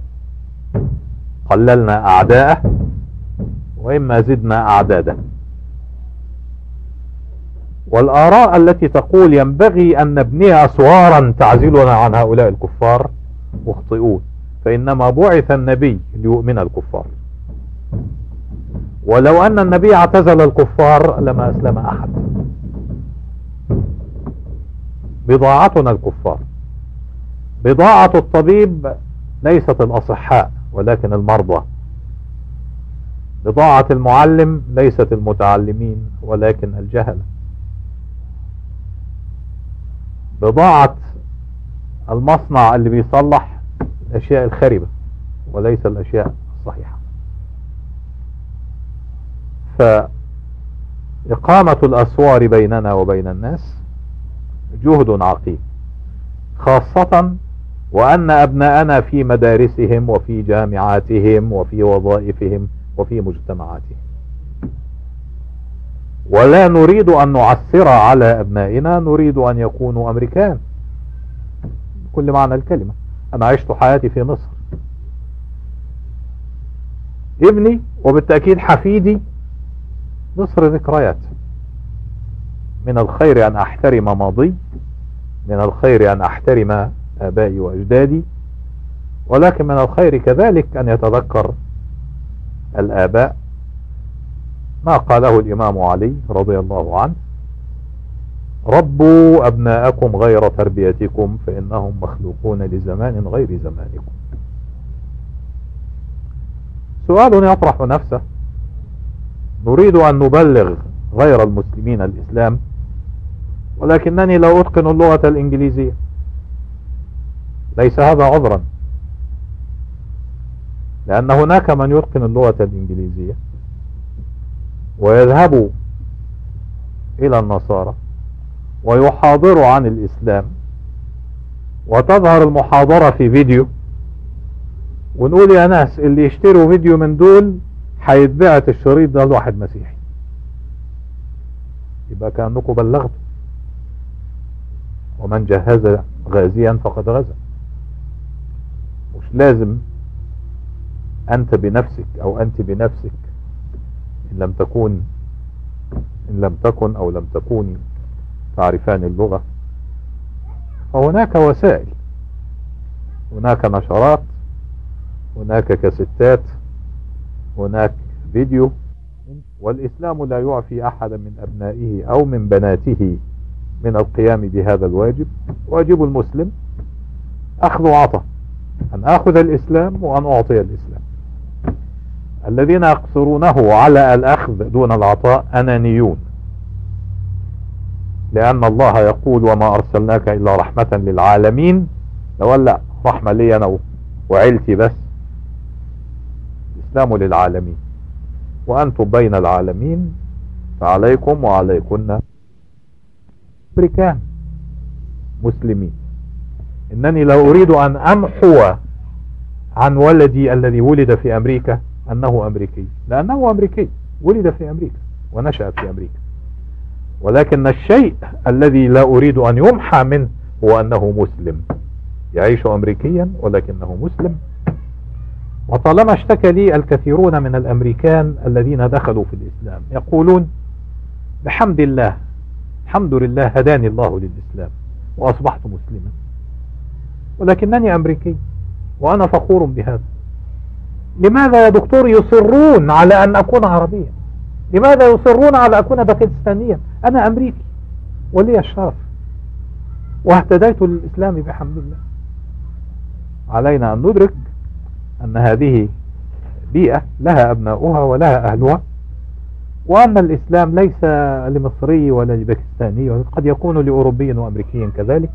قللنا أعداءه وإما زدنا أعداده. والآراء التي تقول ينبغي أن نبني أسوارا تعزلنا عن هؤلاء الكفار مخطئون، فإنما بعث النبي ليؤمن الكفار، ولو أن النبي اعتزل الكفار لما أسلم أحد. بضاعتنا الكفار. بضاعة الطبيب ليست الأصحاء ولكن المرضى. بضاعة المعلم ليست المتعلمين ولكن الجهلة. بضاعة المصنع اللي بيصلح الأشياء الخربة وليس الأشياء الصحيحة. فإقامة الأسوار بيننا وبين الناس جهد عقيم، خاصة وأن أبناءنا في مدارسهم وفي جامعاتهم وفي وظائفهم وفي مجتمعاتهم. ولا نريد أن نعسر على أبنائنا، نريد أن يكونوا أمريكان بكل معنى الكلمة. أنا عشت حياتي في مصر، ابني وبالتأكيد حفيدي مصر ذكريات. من الخير أن أحترم ماضي، من الخير أن أحترم آبائي وأجدادي، ولكن من الخير كذلك أن يتذكر الآباء ما قاله الإمام علي رضي الله عنه: ربوا أبناءكم غير تربيتكم فإنهم مخلوقون لزمان غير زمانكم. سؤال يطرح نفسه: نريد أن نبلغ غير المسلمين الإسلام، ولكنني لا أتقن اللغة الإنجليزية. ليس هذا عذرا، لأن هناك من يتقن اللغة الإنجليزية ويذهب إلى النصارى ويحاضر عن الإسلام، وتظهر المحاضرة في فيديو، ونقول يا ناس اللي يشتروا فيديو من دول هيتبعت الشريط ده لواحد مسيحي، يبقى كأنكم بلغتوا. ومن جهز غازيا فقد غزا. مش لازم أنت بنفسك أو أنت بنفسك إن لم تكن أو لم تكوني تعرفان اللغة، فهناك وسائل، هناك نشرات، هناك كاسيتات، هناك فيديو. والإسلام لا يعفي أحدا من أبنائه أو من بناته من القيام بهذا الواجب. واجب المسلم أخذ وعطى، أن أخذ الإسلام وأن أعطي الإسلام. الذين يقصرونه على الأخذ دون العطاء أنانيون، لأن الله يقول: وما أرسلناك إلا رحمة للعالمين. لا رحمة لي أنا وعيلتي بس، الإسلام للعالمين، وأنتم بين العالمين، فعليكم وعليكن أمريكان مسلمين. إنني لا أريد أن أمحو عن ولدي الذي ولد في أمريكا أنه أمريكي، لأنه أمريكي، ولد في أمريكا ونشأ في أمريكا. ولكن الشيء الذي لا أريد أن يمحى منه هو أنه مسلم، يعيش أمريكيا ولكنه مسلم. وطالما اشتكى لي الكثيرون من الأمريكان الذين دخلوا في الإسلام يقولون: بحمد الله، الحمد لله هداني الله للإسلام وأصبحت مسلما، ولكنني أمريكي وأنا فخور بهذا. لماذا يا دكتور يصرون على أن أكون عربيا؟ لماذا يصرون على أن أكون باكستانيا؟ أنا أمريكي ولي الشرف واهتديت للإسلام بحمد الله. علينا أن ندرك أن هذه بيئة لها أبناؤها ولها أهلها، وأن الإسلام ليس لمصري ولا لباكستاني، قد يكون لأوروبي وأمريكي كذلك.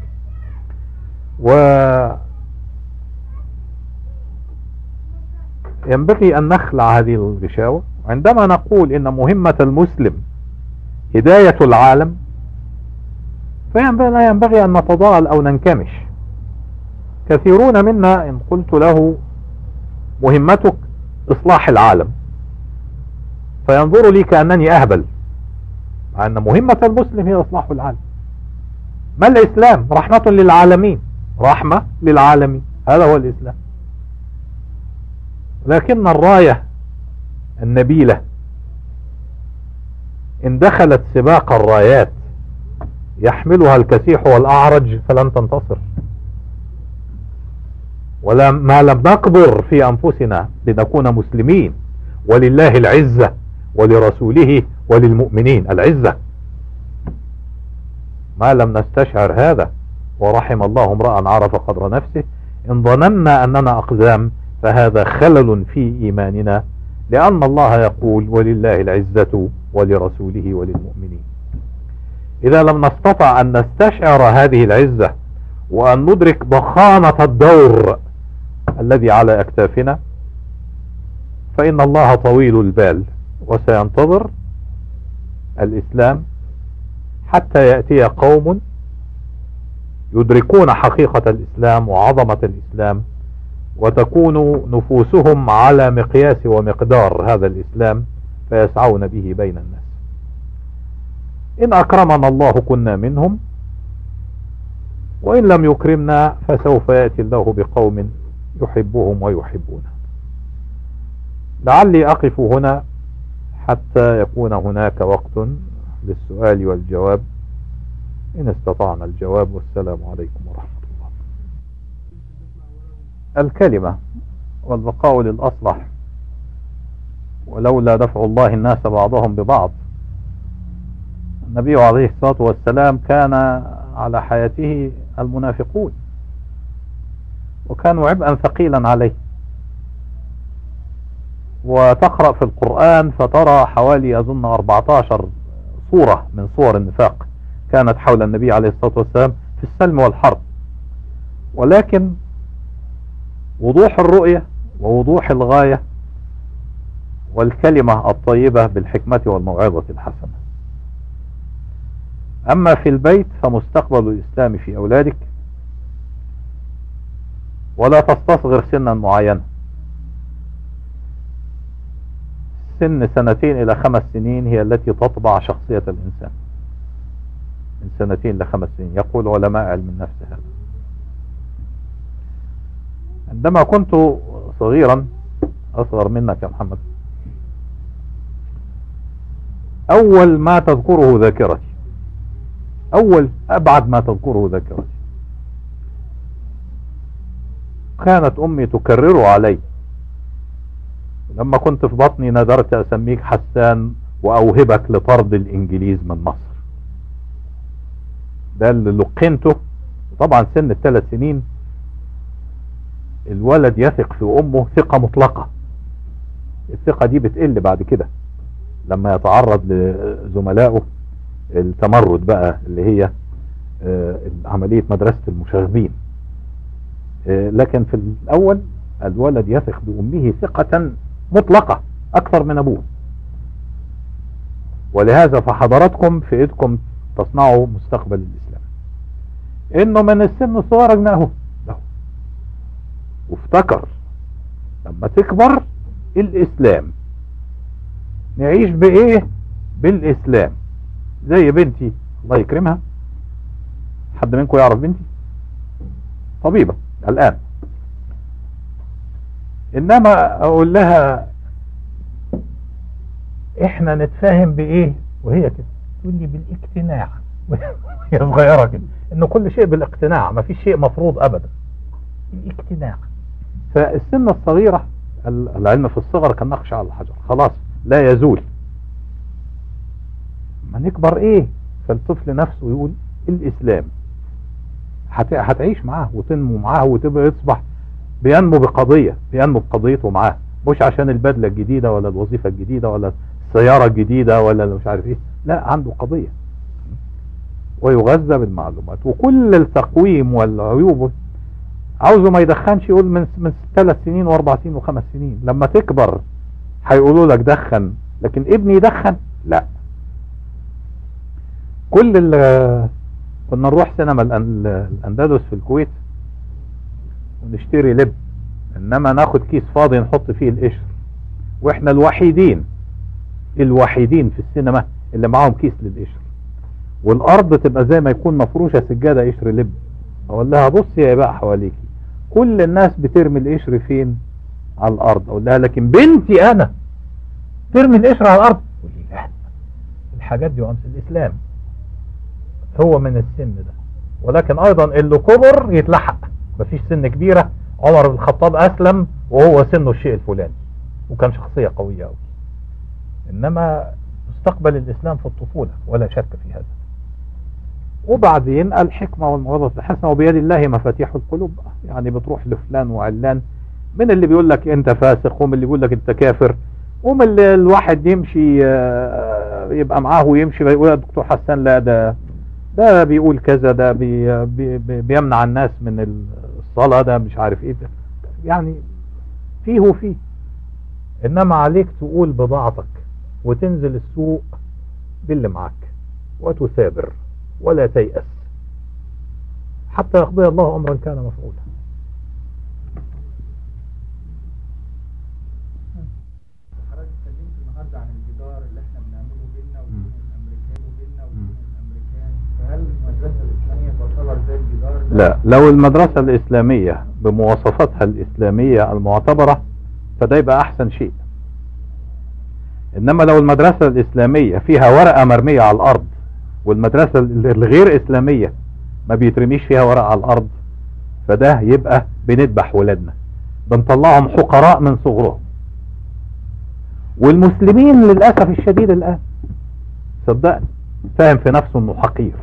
وينبغي أن نخلع هذه الغشاوة عندما نقول إن مهمة المسلم هداية العالم، فلا ينبغي أن نتضاءل أو ننكمش. كثيرون منا إن قلت له: مهمتك إصلاح العالم، فينظر لي كأنني أهبل، مع أن مهمة المسلم هي إصلاح العالم. ما الإسلام؟ رحمة للعالمين، رحمة للعالمين، هذا هو الإسلام. لكن الراية النبيلة إن دخلت سباق الرايات يحملها الكسيح والأعرج فلن تنتصر. ما لم نقدر في أنفسنا لنكون مسلمين، ولله العزة ولرسوله وللمؤمنين العزة، ما لم نستشعر هذا، ورحم الله امرأ عرف قدر نفسه، إن ظننا أننا أقزام فهذا خلل في إيماننا، لأن الله يقول: ولله العزة ولرسوله وللمؤمنين. إذا لم نستطع أن نستشعر هذه العزة وأن ندرك ضخامة الدور الذي على أكتافنا، فإن الله طويل البال وسينتظر الإسلام حتى يأتي قوم يدركون حقيقة الإسلام وعظمة الإسلام، وتكون نفوسهم على مقياس ومقدار هذا الإسلام فيسعون به بين الناس. إن أكرمنا الله كنا منهم، وإن لم يكرمنا فسوف يأتي الله بقوم يحبهم ويحبونه. لعلي أقف هنا حتى يكون هناك وقت للسؤال والجواب إن استطعنا الجواب. والسلام عليكم ورحمة الله. الكلمة والبقاء للأصلح، ولولا دفع الله الناس بعضهم ببعض النبي عليه الصلاة والسلام كان على حياته المنافقون وكانوا عبئا ثقيلا عليه، وتقرأ في القرآن فترى حوالي أظن 14 صورة من صور النفاق كانت حول النبي عليه الصلاة والسلام في السلم والحرب، ولكن وضوح الرؤية ووضوح الغاية والكلمة الطيبة بالحكمة والموعظة الحسنة. أما في البيت فمستقبل الإسلام في أولادك، ولا تستصغر سنا معينة. سن 2 إلى 5 سنين هي التي تطبع شخصية الإنسان، من 2 إلى 5 سنين يقول علماء علم النفس هذا. عندما كنت صغيرا، أصغر منك يا محمد، أول ما تذكره ذاكرتي، أول أبعد ما تذكره ذاكرتي، كانت أمي تكرر علي لما كنت في بطني: نذرت أسميك حسان وأوهبك لطرد الإنجليز من مصر. ده اللي لقنته. طبعا سن 3 سنين الولد يثق في أمه ثقة مطلقة. الثقة دي بتقل بعد كده لما يتعرض لزملائه التمرد بقى، اللي هي عملية مدرسة المشاغبين. لكن في الأول الولد يثق بأمه ثقة مطلقة أكثر من أبوه. ولهذا فحضراتكم في إيدكم تصنعوا مستقبل الإسلام. إنه من السن الصغير أجناه له، وافتكر لما تكبر الإسلام نعيش بإيه؟ بالإسلام. زي بنتي الله يكرمها، حد منكم يعرف بنتي؟ طبيبة الآن، إنما أقول لها إحنا نتفاهم بإيه وهي كده تقول لي بالاقتناع. هي صغيرة كده، إنه كل شيء بالاقتناع، ما فيش شيء مفروض أبدا، الاقتناع. فالسن الصغيرة العلم في الصغر كالنقش على الحجر، خلاص لا يزول. ما نكبر إيه؟ فالطفل نفسه يقول الإسلام، هتعيش معاه وتنمو معاه وتبقى يصبح بينمو بقضيته معاه، مش عشان البدلة الجديدة ولا الوظيفة الجديدة ولا السيارة الجديدة ولا مش عارف ايه، لا، عنده قضية ويغذى بالمعلومات. وكل التقويم والعيوب عاوزه ما يدخنش، يقول من 3 سنين و4 سنين و5 سنين. لما تكبر هيقولوا لك دخن، لكن ابني يدخن لا. كنا نروح سينما الأندلس في الكويت ونشتري لب، انما ناخد كيس فاضي نحط فيه القشر، واحنا الوحيدين في السينما اللي معاهم كيس للقشر، والارض تبقى زي ما يكون مفروشة سجادة قشر لب. اقول لها بصي يا بقى حواليكي كل الناس بترمي القشر فين؟ على الارض. اقول لها لكن بنتي انا ترمي القشر على الارض؟ تقول لي لا، الحاجات دي وامس الاسلام هو من السن ده. ولكن ايضا اللي كبر يتلحق، مفيش سن كبيرة. عمر بن الخطاب اسلم وهو سنه الشيء الفلاني وكان شخصية قوية أوي. انما مستقبل الاسلام في الطفولة ولا شك في هذا. وبعدين الحكمة والموعظة الحسنة، وبيد الله مفاتيح القلوب. يعني بتروح لفلان وعلان، من اللي بيقول لك انت فاسق، ومن اللي بيقول لك انت كافر، ومن اللي الواحد يمشي يبقى معاه ويمشي يقول يا دكتور حسان لا ده بيقول كذا، ده بيمنع الناس من الصلاة، ده مش عارف ايه ده. يعني فيه انما عليك تقول بضاعتك وتنزل السوق باللي معك وتثابر ولا تيأس حتى يقضي الله امرا كان مفعولا. حضرتك اتكلمت النهارده عن الجدار اللي احنا بنعمله بيننا وبين الامريكان فهل المدرسه الاسلاميه تعتبر زي الجدار ده؟ لا، لو المدرسة الإسلامية بمواصفاتها الإسلامية المعتبرة فده يبقى أحسن شيء. إنما لو المدرسة الإسلامية فيها ورقة مرمية على الأرض والمدرسة الغير إسلامية ما بيترميش فيها ورقة على الأرض، فده يبقى بنذبح ولادنا، بنطلعهم حقراء من صغرهم. والمسلمين للأسف الشديد الآن صدقني فاهم في نفسه انه حقير.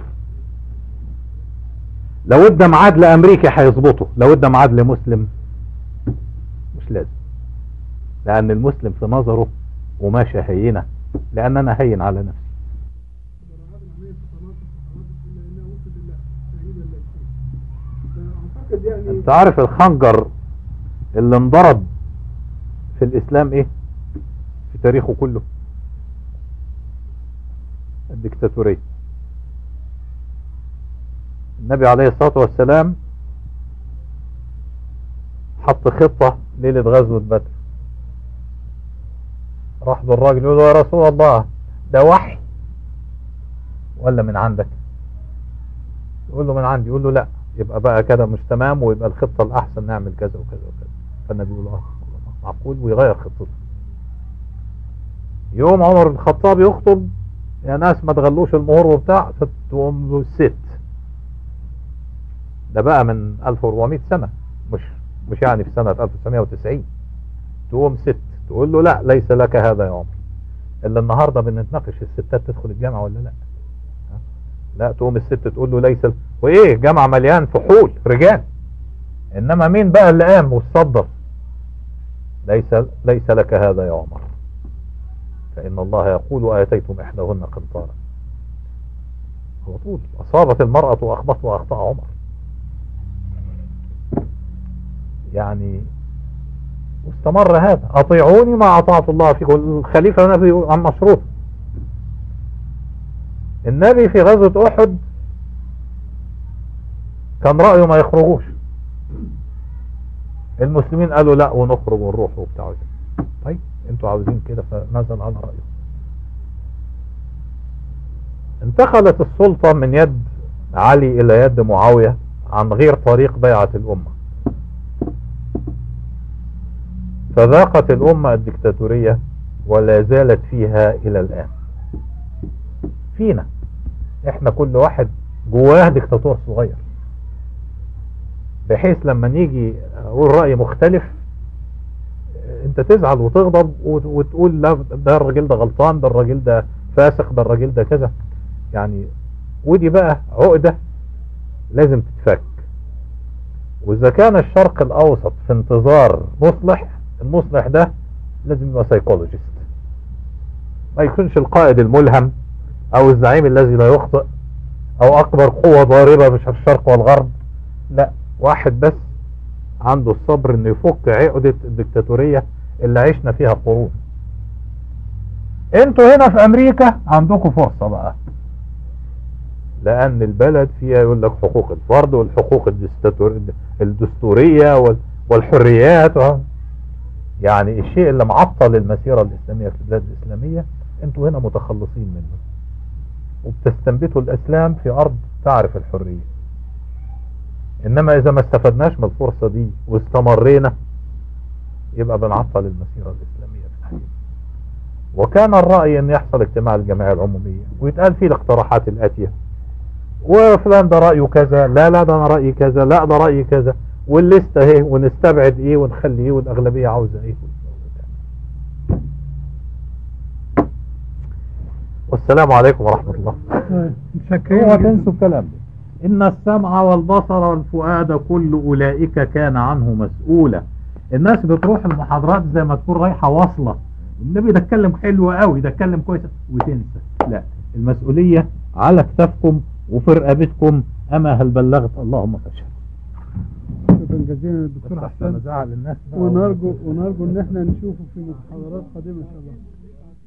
لو ادى ميعاد لامريكا هيظبطه، لو ادى ميعاد لمسلم مش لازم، لان المسلم في نظره وماشي هينه، لان انا هين على نفسي. انت عارف الخنجر اللي انضرب في الاسلام ايه في تاريخه كله؟ الدكتاتورية. النبي عليه الصلاة والسلام حط خطة ليلة غزوة بدر، راح للراجل يقول له يا رسول الله ده وحي ولا من عندك؟ يقول له من عندي. يقول له لا، يبقى بقى كده مش تمام، ويبقى الخطة الأحسن نعمل كذا وكذا وكذا. فالنبي يقول له معقول، ويغير خطته. يوم عمر بن الخطاب يخطب، يا ناس ما تغلوش المهور وبتاع، فتقوم له الست. ده بقى من 1400 سنة، مش يعني في سنة 1990. تقوم ست تقول له لا ليس لك هذا يا عمر. اللي النهاردة بنتناقش الستات تدخل الجامعة ولا لا. لا، تقوم الست تقول له ليس وايه، جامعة مليان فحول رجال، انما مين بقى اللي قام والصدر؟ ليس لك هذا يا عمر، فإن الله يقول آتيتم إحداهن قنطارا. على طول أصابت المرأة وأخبط وأخطأ عمر. يعني واستمر هذا، أطيعوني ما أطاعت الله فيكم. الخليفة نبي عن مشروط. النبي في غزوة أحد كان رأيه ما يخرجوش، المسلمين قالوا لا ونخرج ونروح وبتاع. طيب انتوا عاوزين كده، فنزل على رأيه. انتقلت السلطة من يد علي إلى يد معاوية عن غير طريق بيعة الأمة، فذاقت الأمة الدكتاتورية ولا زالت فيها إلى الآن. فينا احنا كل واحد جواه دكتاتور صغير، بحيث لما نيجي اقول رأي مختلف انت تزعل وتغضب وتقول لا ده الراجل ده غلطان، ده الراجل ده فاسق، ده الراجل ده كذا. يعني ودي بقى عقدة لازم تتفك. واذا كان الشرق الاوسط في انتظار مصلح، المصلح ده لازم يبقى سايكولوجيست، ما يكونش القائد الملهم او الزعيم الذي لا يخطئ او اكبر قوة ضاربة مش الشرق والغرب، لا، واحد بس عنده الصبر انه يفك عقدة الدكتاتورية اللي عشنا فيها قرون. انتوا هنا في امريكا عندكم فرصة بقى، لان البلد فيها يقول لك حقوق الفرد والحقوق الدستورية والحريات. يعني الشيء اللي معطل المسيرة الاسلامية في البلاد الاسلامية انتوا هنا متخلصين منه، وبتستنبتوا الاسلام في ارض تعرف الحرية. انما اذا ما استفدناش من الفرصة دي واستمرينا، يبقى بنعطل المسيرة الاسلامية في الحقيقة. وكان الرأي ان يحصل اجتماع الجمعية العمومية ويتقال فيه الاقتراحات الاتية، وفلان ده رأيه كذا، لا ده انا رأيي كذا، لا ده رأيي كذا، والليستة اهي، ونستبعد ايه ونخلي ايه، والاغلبية عاوزة ايه. والسلام عليكم ورحمة الله. متشكرين. وتنسوا الكلام ده. إن السمع والبصر والفؤاد كل أولئك كان عنه مسؤولا. الناس بتروح المحاضرات زي ما تكون رايحة واصلة، النبي ده اتكلم حلو قوي، ده اتكلم كويس، وتنسى. لا، المسؤولية على كتافكم وفي رقبتكم. أما هل بلغت؟ اللهم فاشهد. شكرا جزيلا الدكتور حسن، نزعل الناس ونرجو ان احنا نشوفه في محاضرات قادمة ان شاء الله.